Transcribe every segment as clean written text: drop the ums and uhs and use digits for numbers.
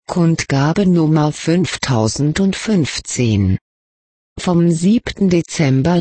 Kundgabe Nummer 5015. Vom 7. Dezember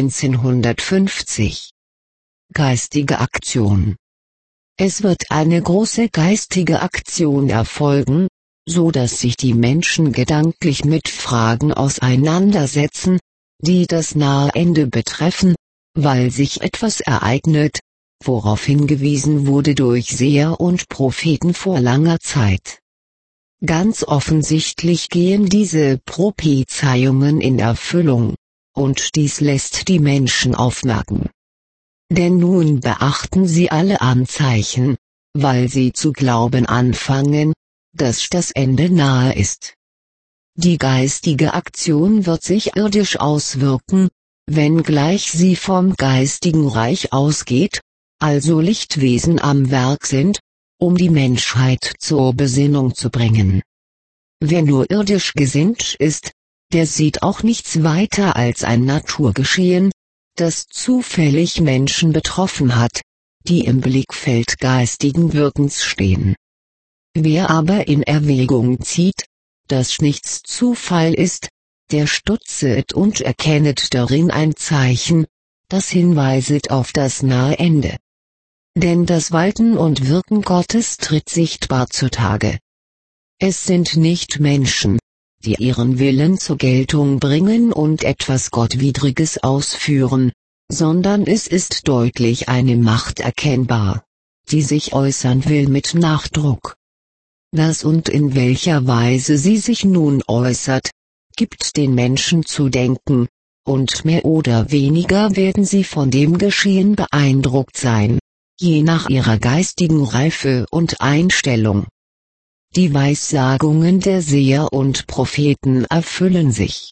1950. Geistige Aktion. Es wird eine große geistige Aktion erfolgen, so dass sich die Menschen gedanklich mit Fragen auseinandersetzen, die das nahe Ende betreffen, weil sich etwas ereignet, worauf hingewiesen wurde durch Seher und Propheten vor langer Zeit. Ganz offensichtlich gehen diese Prophezeiungen in Erfüllung, und dies lässt die Menschen aufmerken. Denn nun beachten sie alle Anzeichen, weil sie zu glauben anfangen, dass das Ende nahe ist. Die geistige Aktion wird sich irdisch auswirken, wenngleich sie vom geistigen Reich ausgeht, also Lichtwesen am Werk sind, um die Menschheit zur Besinnung zu bringen. Wer nur irdisch gesinnt ist, der sieht auch nichts weiter als ein Naturgeschehen, das zufällig Menschen betroffen hat, die im Blickfeld geistigen Wirkens stehen. Wer aber in Erwägung zieht, dass nichts Zufall ist, der stutzet und erkennet darin ein Zeichen, das hinweiset auf das nahe Ende. Denn das Walten und Wirken Gottes tritt sichtbar zutage. Es sind nicht Menschen, die ihren Willen zur Geltung bringen und etwas Gottwidriges ausführen, sondern es ist deutlich eine Macht erkennbar, die sich äußern will mit Nachdruck. Das und in welcher Weise sie sich nun äußert, gibt den Menschen zu denken, und mehr oder weniger werden sie von dem Geschehen beeindruckt sein, je nach ihrer geistigen Reife und Einstellung. Die Weissagungen der Seher und Propheten erfüllen sich.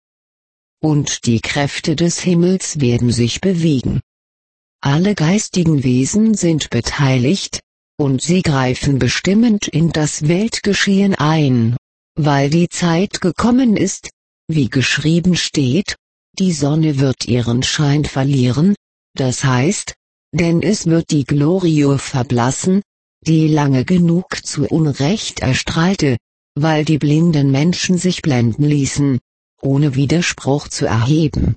Und die Kräfte des Himmels werden sich bewegen. Alle geistigen Wesen sind beteiligt, und sie greifen bestimmend in das Weltgeschehen ein, weil die Zeit gekommen ist, wie geschrieben steht, die Sonne wird ihren Schein verlieren, das heißt, denn es wird die Glorie verblassen, die lange genug zu Unrecht erstrahlte, weil die blinden Menschen sich blenden ließen, ohne Widerspruch zu erheben.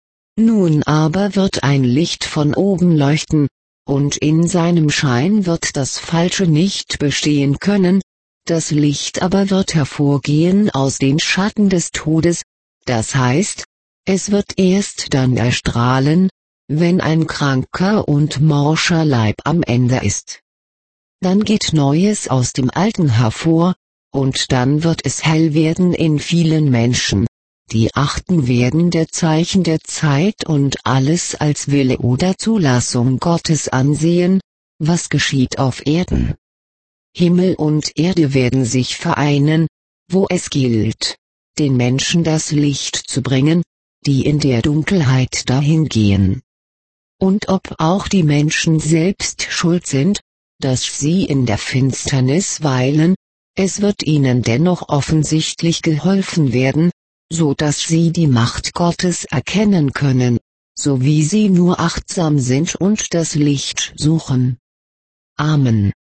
Nun aber wird ein Licht von oben leuchten, und in seinem Schein wird das Falsche nicht bestehen können, das Licht aber wird hervorgehen aus den Schatten des Todes, das heißt, es wird erst dann erstrahlen, wenn ein kranker und morscher Leib am Ende ist. Dann geht Neues aus dem Alten hervor, und dann wird es hell werden in vielen Menschen, die achten werden der Zeichen der Zeit und alles als Wille oder Zulassung Gottes ansehen, was geschieht auf Erden. Himmel und Erde werden sich vereinen, wo es gilt, den Menschen das Licht zu bringen, die in der Dunkelheit dahingehen. Und ob auch die Menschen selbst schuld sind, dass sie in der Finsternis weilen, es wird ihnen dennoch offensichtlich geholfen werden, so dass sie die Macht Gottes erkennen können, so wie sie nur achtsam sind und das Licht suchen. Amen.